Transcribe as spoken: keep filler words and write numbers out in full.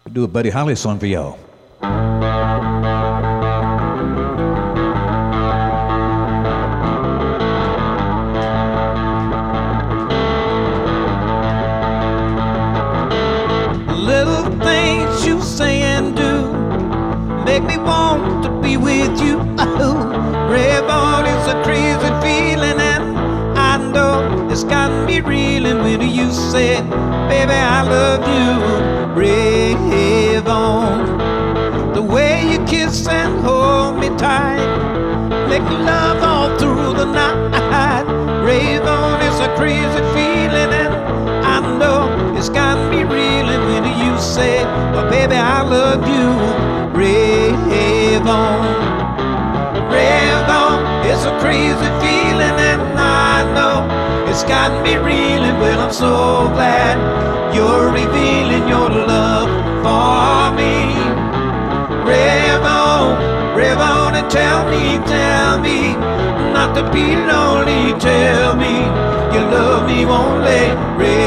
Do a Buddy Holly song for y'all. Little things you say and do make me want to be with you. Oh, Rayvon is a crazy feeling, and I know it's got me reeling when you say, baby, I love you, Rayvon. The way you kiss and hold me tight, make love all through the night. Rayvon is a crazy feeling, and I know it's got me reeling when you say, well, baby, I love you, Rayvon. Rayvon is a crazy feeling, and I know it's got me reeling. Well, I'm so glad you're revealing your love for me. Rayvon, Rayvon, and tell me, tell me not to be lonely. Tell me you love me only, Rayvon.